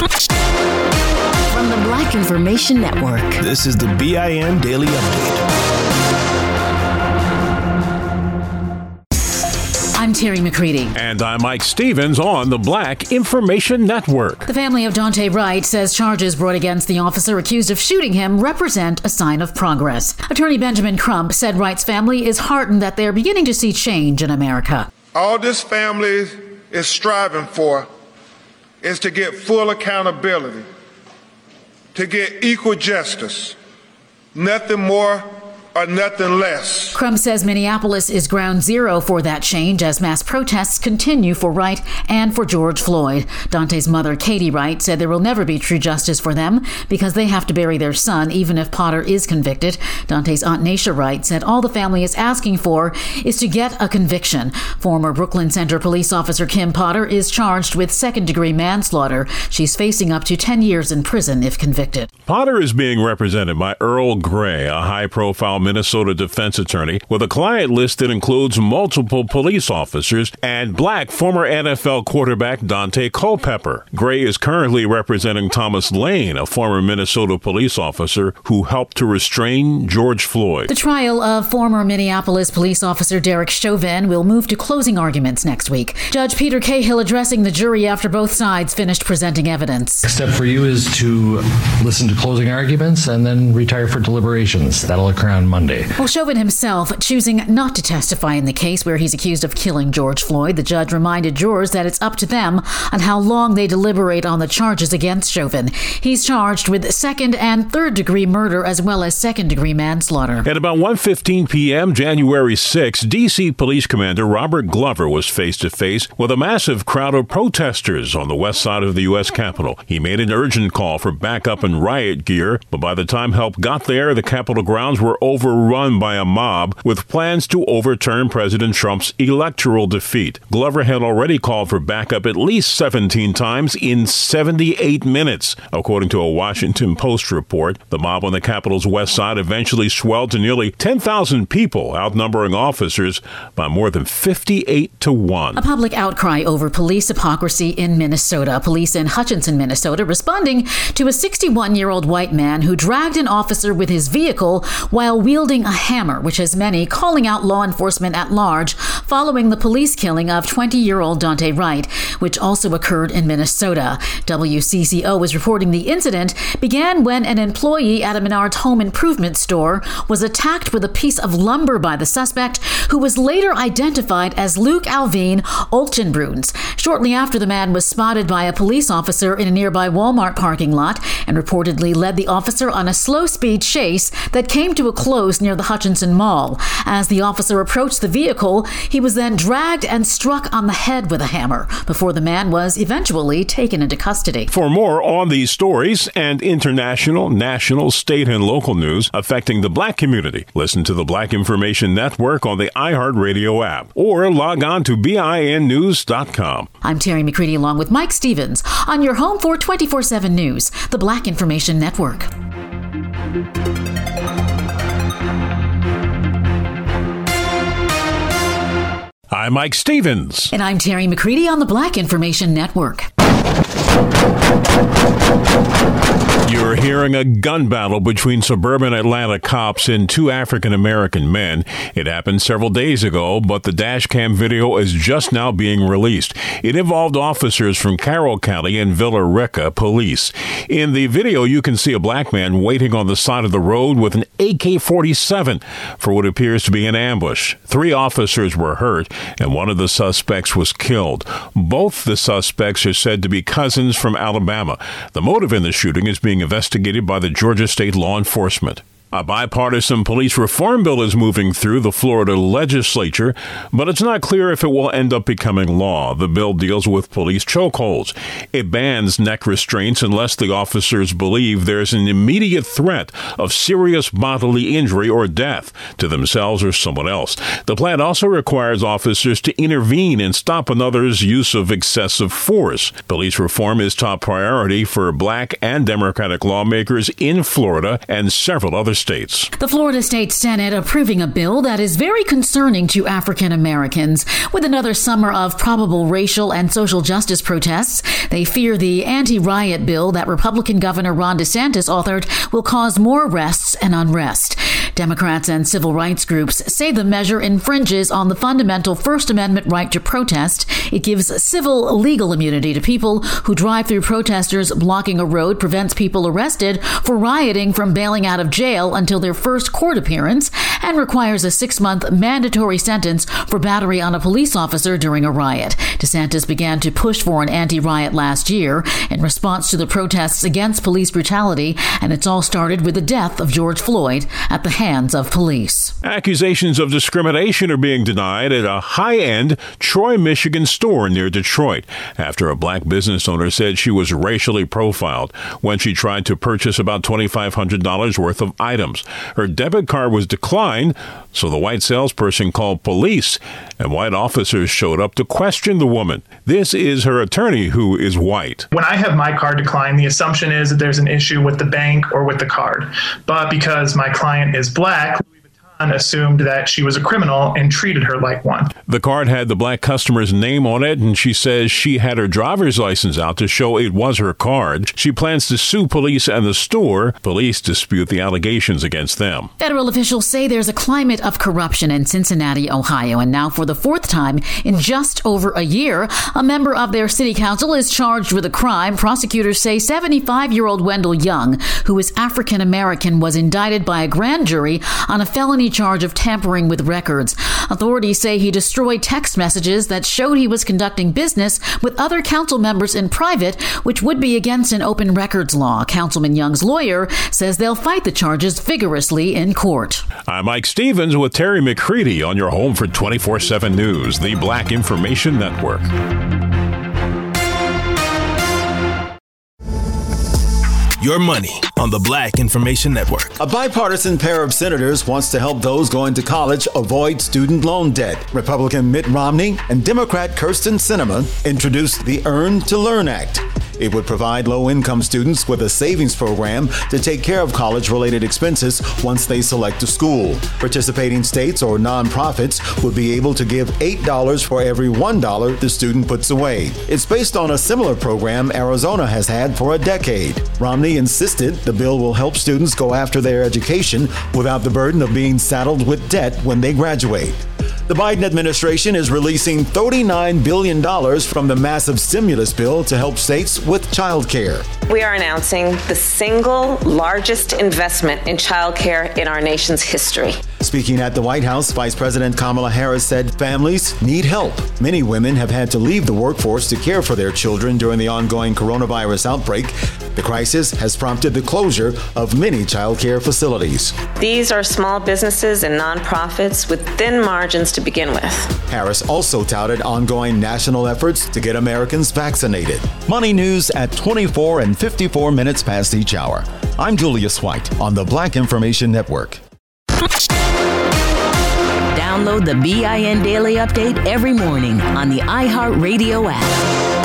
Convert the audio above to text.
From the Black Information Network, this is the BIN Daily Update. I'm Terry McCready. And I'm Mike Stevens on the Black Information Network. The family of Daunte Wright says charges brought against the officer accused of shooting him represent a sign of progress. Attorney Benjamin Crump said Wright's family is heartened that they're beginning to see change in America. All this family is striving for is to get full accountability, to get equal justice, nothing more or nothing less. Crump says Minneapolis is ground zero for that change as mass protests continue for Wright and for George Floyd. Daunte's mother, Katie Wright, said there will never be true justice for them because they have to bury their son even if Potter is convicted. Daunte's aunt Naisha Wright said all the family is asking for is to get a conviction. Former Brooklyn Center police officer Kim Potter is charged with second-degree manslaughter. She's facing up to 10 years in prison if convicted. Potter is being represented by Earl Gray, a high-profile Minnesota defense attorney with a client list that includes multiple police officers and black former NFL quarterback Daunte Culpepper. Gray is currently representing Thomas Lane, a former Minnesota police officer who helped to restrain George Floyd. The trial of former Minneapolis police officer Derek Chauvin will move to closing arguments next week. Judge Peter Cahill addressing the jury after both sides finished presenting evidence. Next step for you is to listen to closing arguments and then retire for deliberations. That'll occur on Monday. Well, Chauvin himself choosing not to testify in the case where he's accused of killing George Floyd. The judge reminded jurors that it's up to them on how long they deliberate on the charges against Chauvin. He's charged with second and third degree murder as well as second degree manslaughter. At about 1:15 p.m. January 6, D.C. Police Commander Robert Glover was face to face with a massive crowd of protesters on the west side of the U.S. Capitol. He made an urgent call for backup and riot gear, but by the time help got there, the Capitol grounds were overrun by a mob with plans to overturn President Trump's electoral defeat. Glover had already called for backup at least 17 times in 78 minutes. According to a Washington Post report, the mob on the Capitol's west side eventually swelled to nearly 10,000 people, outnumbering officers by more than 58-1. A public outcry over police hypocrisy in Minnesota. Police in Hutchinson, Minnesota, responding to a 61-year-old white man who dragged an officer with his vehicle while wielding a hammer, which has many calling out law enforcement at large following the police killing of 20-year-old Daunte Wright, which also occurred in Minnesota. WCCO is reporting the incident began when an employee at a Menards home improvement store was attacked with a piece of lumber by the suspect, who was later identified as Luke Alvin Olchenbruns. Shortly after, the man was spotted by a police officer in a nearby Walmart parking lot and reportedly led the officer on a slow-speed chase that came to a close near the Hutchinson Mall. As the officer approached the vehicle, he was then dragged and struck on the head with a hammer before the man was eventually taken into custody. For more on these stories and international, national, state, and local news affecting the black community, listen to the Black Information Network on the iHeartRadio app or log on to BINnews.com. I'm Terry McCready along with Mike Stevens on your home for 24/7 News, the Black Information Network. I'm Mike Stevens. And I'm Terry McCready on the Black Information Network. You're hearing a gun battle between suburban Atlanta cops and two African-American men. It happened several days ago, but the dash cam video is just now being released. It involved officers from Carroll County and Villa Rica police. In the video, you can see a black man waiting on the side of the road with an AK-47 for what appears to be an ambush. 3 officers were hurt, and one of the suspects was killed. Both the suspects are said to be cousins from Alabama. The motive in the shooting is being investigated by the Georgia State Law Enforcement. A bipartisan police reform bill is moving through the Florida legislature, but it's not clear if it will end up becoming law. The bill deals with police chokeholds. It bans neck restraints unless the officers believe there's an immediate threat of serious bodily injury or death to themselves or someone else. The plan also requires officers to intervene and stop another's use of excessive force. Police reform is top priority for black and Democratic lawmakers in Florida and several other states. The Florida State Senate approving a bill that is very concerning to African Americans. With another summer of probable racial and social justice protests, they fear the anti-riot bill that Republican Governor Ron DeSantis authored will cause more arrests and unrest. Democrats and civil rights groups say the measure infringes on the fundamental First Amendment right to protest. It gives civil legal immunity to people who drive through protesters. Blocking a road prevents people arrested for rioting from bailing out of jail until their first court appearance, and requires a 6-month mandatory sentence for battery on a police officer during a riot. DeSantis began to push for an anti-riot last year in response to the protests against police brutality, and it's all started with the death of George Floyd at the hands of police. Accusations of discrimination are being denied at a high-end Troy, Michigan store near Detroit after a black business owner said she was racially profiled when she tried to purchase about $2,500 worth of items. Her debit card was declined, so the white salesperson called police, and white officers showed up to question the woman. This is her attorney, who is white. When I have my card declined, the assumption is that there's an issue with the bank or with the card. But because my client is black, assumed that she was a criminal and treated her like one. The card had the black customer's name on it, and she says she had her driver's license out to show it was her card. She plans to sue police and the store. Police dispute the allegations against them. Federal officials say there's a climate of corruption in Cincinnati, Ohio, and now for the 4th time in just over a year, a member of their city council is charged with a crime. Prosecutors say 75-year-old Wendell Young, who is African American, was indicted by a grand jury on a felony charge of tampering with records. Authorities say he destroyed text messages that showed he was conducting business with other council members in private, which would be against an open records law. Councilman Young's lawyer says they'll fight the charges vigorously in court. I'm Mike Stevens with Terry McCready on your home for 24/7 News, the Black Information Network. Your money on the Black Information Network. A bipartisan pair of senators wants to help those going to college avoid student loan debt. Republican Mitt Romney and Democrat Kyrsten Sinema introduced the Earn to Learn Act. It would provide low-income students with a savings program to take care of college-related expenses once they select a school. Participating states or nonprofits would be able to give $8 for every $1 the student puts away. It's based on a similar program Arizona has had for a decade. Romney insisted the bill will help students go after their education without the burden of being saddled with debt when they graduate. The Biden administration is releasing $39 billion from the massive stimulus bill to help states with child care. We are announcing the single largest investment in child care in our nation's history. Speaking at the White House, Vice President Kamala Harris said families need help. Many women have had to leave the workforce to care for their children during the ongoing coronavirus outbreak. The crisis has prompted the closure of many child care facilities. These are small businesses and nonprofits with thin margins to begin with. Harris also touted ongoing national efforts to get Americans vaccinated. Money news at 24 and 54 minutes past each hour. I'm Julius White on the Black Information Network. Download the BIN Daily Update every morning on the iHeartRadio app.